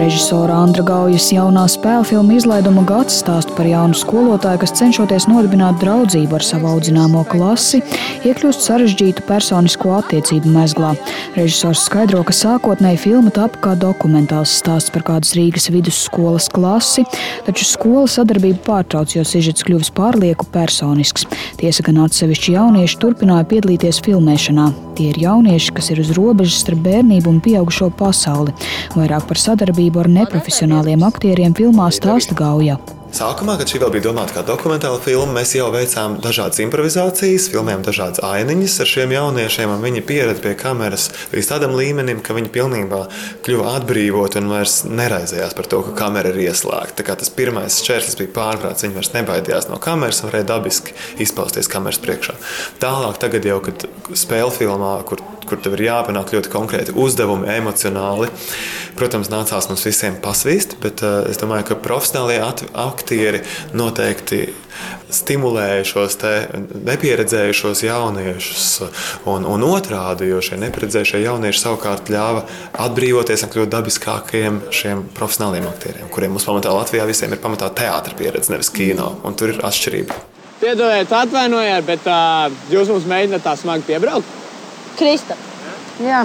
Režisora Andra Gaujas jaunā spēlfilma izlaiduma gads stāsta par jaunu skolotāju, kas cenšoties nodibināt draudzību ar savu audzināmo klasi, iekļūst sarežģītu personisko attiecību mezglā. Režisors skaidro, ka sākotnēji filma tapa kā dokumentāls stāsts par kādas Rīgas vidusskolas klasi, taču skola sadarbību pārtrauc, jo sižets kļuvis pārlieku personisks. Tiesa gan atsevišķi jaunieši turpināja piedalīties filmēšanā. Tie ir jaunieši, kas ir uz robežas starp bērnību un pieaugušo pasauli. Vairāk par sadarbību ar neprofesionāliem aktieriem filmā stāsta Gauja. Sākumā, kad šī vēl bija domāta kā dokumentāla filma, mēs jau veicām dažādas improvizācijas, filmējām dažādas ainiņas ar šiem jauniešiem, un viņi pierada pie kameras līdz tādam līmenim, ka viņi pilnībā kļuva atbrīvoti un vairs neraizējās par to, ka kamera ir ieslēgta. Tā kā tas pirmais šķērslis bija pārvarēts, viņi vairs nebaidījās no kameras un varēja dabiski izpausties kameras priekšā. Tālāk tagad jau, kad spēlfilmā, kur tev ir jāpanāk ļoti konkrēti uzdevumi, emocionāli, protams, nācās mums visiem pasvīst, bet es domāju, ka profesionālie aktieri noteikti stimulēja šos nepieredzējušos jauniešus un otrādi, jo šie nepieredzējušie jaunieši savukārt ļāva atbrīvoties un kļūt dabiskākiem šiem profesionāliem aktieriem, kuriem mums pamatā Latvijā visiem ir pamatā teātra pieredze, nevis kino, un tur ir atšķirība. Piedodiet, atvainojiet, bet jūs mums mēģināt tā smagi piebraukt? Krista. Jā,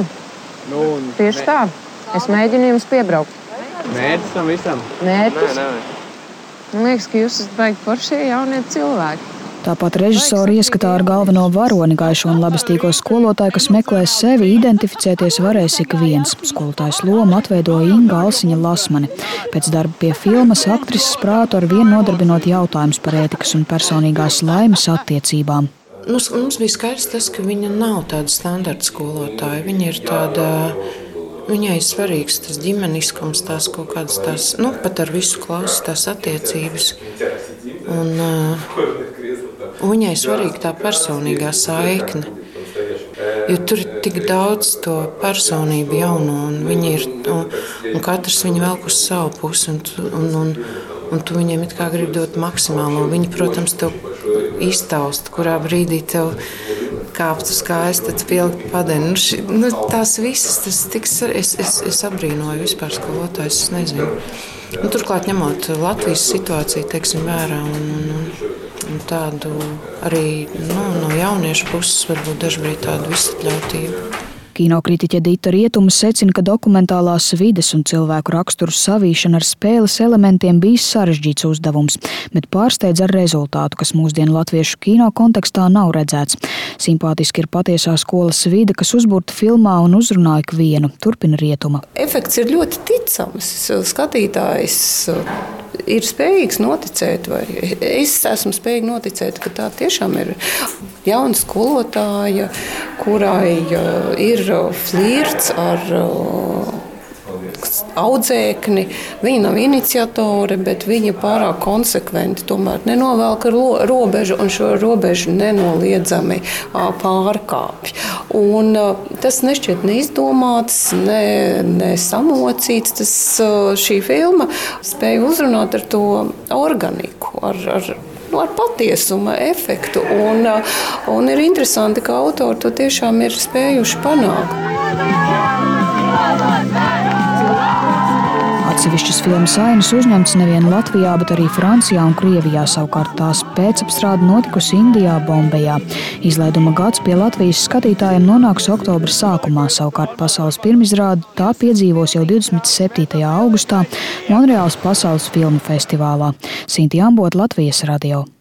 tieši tā. Es mēģinu jums piebraukt. Mērķis tam visam? Mērķis? Man liekas, ka jūs esat baigi foršie jaunie cilvēki. Tāpat režisori ieskatā ar galveno varoni gaišo un labestīgo skolotāju, kas meklē sevi, identificēties varēs ik viens. Skolotājas lomu atveidoja Inga Alsiņa Lasmane. Pēc darba pie filmas aktrises prātu ar vienu nodarbinot jautājumus par ētikas un personīgās laimes attiecībām. Mums bija skaidrs tas, ka viņa nav tāda standarta skolotāja. Viņa ir tāda, viņai ir svarīgs tas ģimeniskums, tās kaut kādas tās, pat ar visu klasi tās attiecības. Un viņai ir svarīga tā personīgā saikne. Jo tur ir tik daudz to personību jauno, un viņi ir, un katrs viņu velk uz savu pusi, un tu viņiem it kā gribi dot maksimālo. Viņi, protams, tev iztaust, kurā brīdī tev kāpt uz kājas, tad pielikt padeni. Tās visas, es abrīnoju vispār skolotājus, es nezinu. Turklāt ņemot Latvijas situāciju, teiksim, vērā un tādu arī no jauniešu puses varbūt dažbrīd tādu visatļautību. Kinokritiķe Dita Rietuma secina, ka dokumentālās vides un cilvēku raksturu savīšana ar spēles elementiem bijis sarežģīts uzdevums, bet pārsteidz ar rezultātu, kas mūsdienu latviešu kino kontekstā nav redzēts. Simpātiski ir patiesā skolas vide, kas uzburta filmā un uzrunā ikvienu. Turpina Rietuma. Efekts ir ļoti ticams. Skatītājs ir spējīgs noticēt, vai es esmu spējīga noticēt, ka tā tiešām ir jauna skolotāja, kurai ir flirts ar audzēkni. Viņa nav iniciatore, bet viņa pārāk konsekventi tomēr nenovelk robežu un šo robežu nenoliedzami pārkāpj. Un tas nešķiet neizdomāts, ne samocīts. Šī filma spēja uzrunāt ar to organiku, ar patiesuma efektu. Un ir interesanti, ka autori to tiešām ir spējuši panākt. Atsevišķas filmas ainas uzņemtas nevien Latvijā, bet arī Francijā un Krievijā, savukārt tās pēcapstrāde notikusi Indijā, Bombejā. Izlaiduma gads pie Latvijas skatītājiem nonāks oktobra sākumā, savukārt pasaules pirmizrāde tā piedzīvos jau 27. augustā Monreāls pasaules filmu festivālā. Sinti Ambota, Latvijas radio.